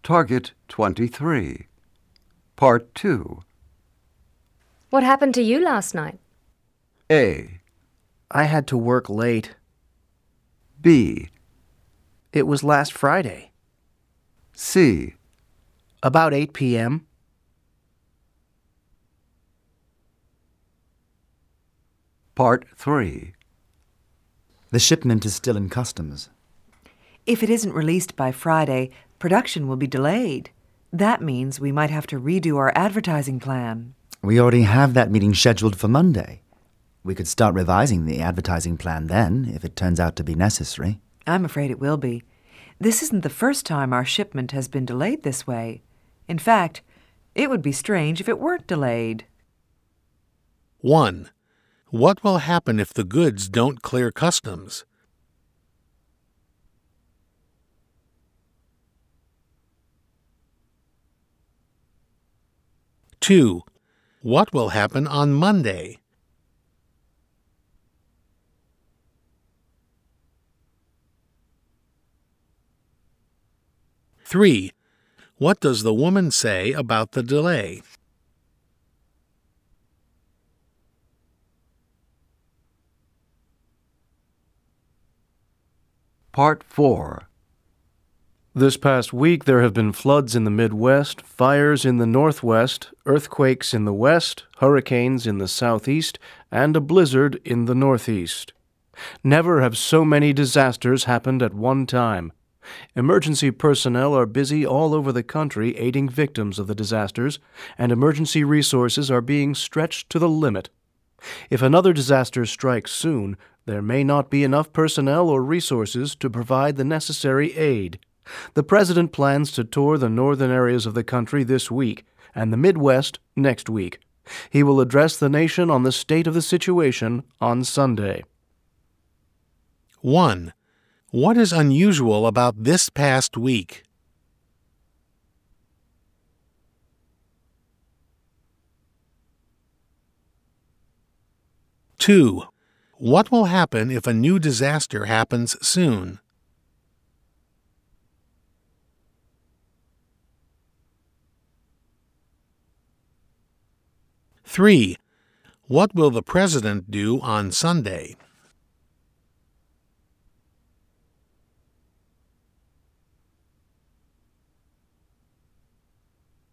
Target 23. Part 2. What happened to you last night? A. I had to work late. B. It was last Friday. C. About 8 p.m. Part 3. The shipment is still in customs. If it isn't released by Friday, production will be delayed. That means we might have to redo our advertising plan. We already have that meeting scheduled for Monday. We could start revising the advertising plan then, if it turns out to be necessary. I'm afraid it will be. This isn't the first time our shipment has been delayed this way. In fact, it would be strange if it weren't delayed. 1. What will happen if the goods don't clear customs? Two. What will happen on Monday? Three. What does the woman say about the delay? Part 4. This past week there have been floods in the Midwest, fires in the Northwest, earthquakes in the West, hurricanes in the Southeast, and a blizzard in the Northeast. Never have so many disasters happened at one time. Emergency personnel are busy all over the country aiding victims of the disasters, and emergency resources are being stretched to the limit. If another disaster strikes soon, there may not be enough personnel or resources to provide the necessary aid. The President plans to tour the northern areas of the country this week and the Midwest next week. He will address the nation on the state of the situation on Sunday. 1. What is unusual about this past week? Two. What will happen if a new disaster happens soon? Three. What will the President do on Sunday?